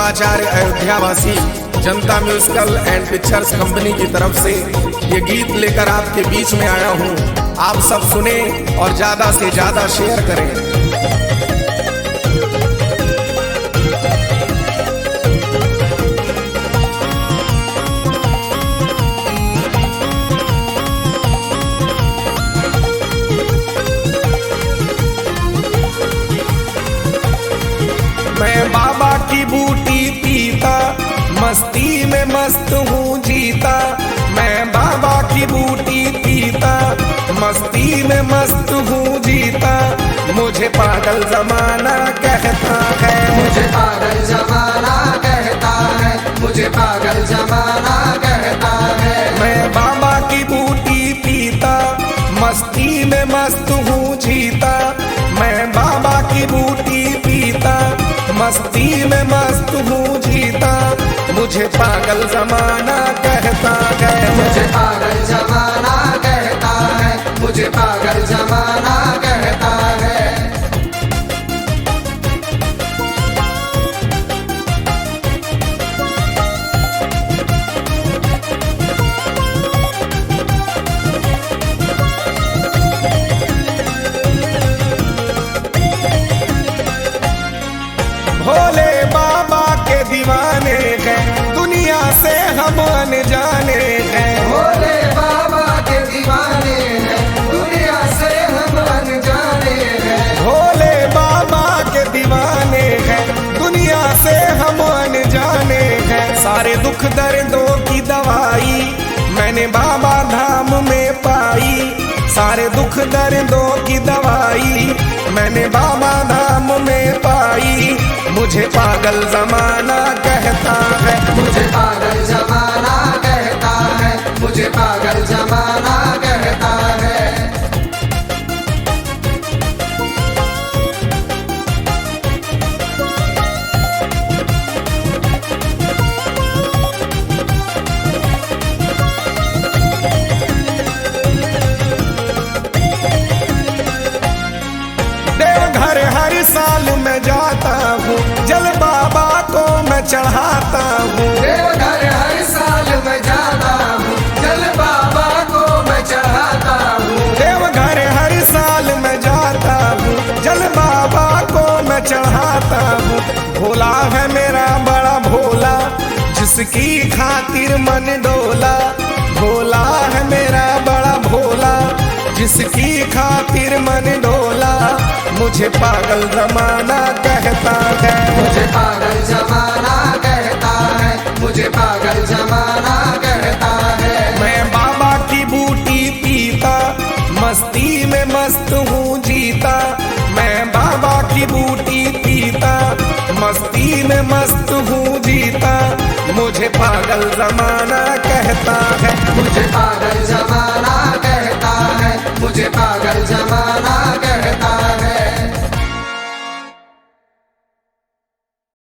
शुभाचार्य अयोध्यावासी Janata musical and pictures company की तरफ से ये गीत लेकर आपके बीच में आया हूँ। आप सब सुने और ज्यादा से ज्यादा शेयर करें। मैं बाबा की बूटी पीता, मस्ती में मस्त हूँ जीता। मैं बाबा की बूटी पीता, मस्ती में मस्त हूँ जीता। मुझे पागल जमाना कहता है, मुझे पागल जमाना कहता है, मुझे पागल जमाना कहता है। मैं बाबा की बूटी पीता, मस्ती में मस्त हूँ जीता। मैं बाबा की बूटी पीता, मस्ती में मस्त हूँ जीता। मुझे पागल जमाना कहता है, मुझे पागल जमाना कहता है, मुझे पागल जमाना कहता है। भोले बाबा के दीवाने हैं, दुनिया से हम अनजाने हैं। भोले बाबा के दीवाने हैं, दुनिया से हम अनजाने हैं। भोले बाबा के दीवाने हैं, दुनिया से हम अनजाने हैं। सारे दुख दर्दों की दवाई मैंने बाबा धाम में पाई। सारे दुख दर्दों की दवाई मैंने बाबा धाम में पाई। मुझे पागल जमाना कहता है, मुझे पागल जमाना कहता है, मुझे पागल जमाना कहता है। देवघर हर साल मैं जाता हूँ, जल बाबा को मैं चढ़ाता हूँ। देवघर हर साल मैं जाता हूँ, जल बाबा को मैं चढ़ाता हूँ। देवघर हर साल मैं जाता हूँ, जल बाबा को मैं चढ़ाता हूँ। भोला है मेरा बड़ा भोला, जिसकी खातिर मन डोला। भोला है मेरा बड़ा भोला, जिसकी खातिर मन डोला। मुझे पागल जमाना कहता है, मुझे पागल जमाना कहता है, मुझे पागल जमाना कहता है। मैं बाबा की बूटी पीता, मस्ती में मस्त हूँ जीता। मैं बाबा की बूटी पीता, मस्ती में मस्त हूँ जीता। मुझे पागल जमाना कहता है, मुझे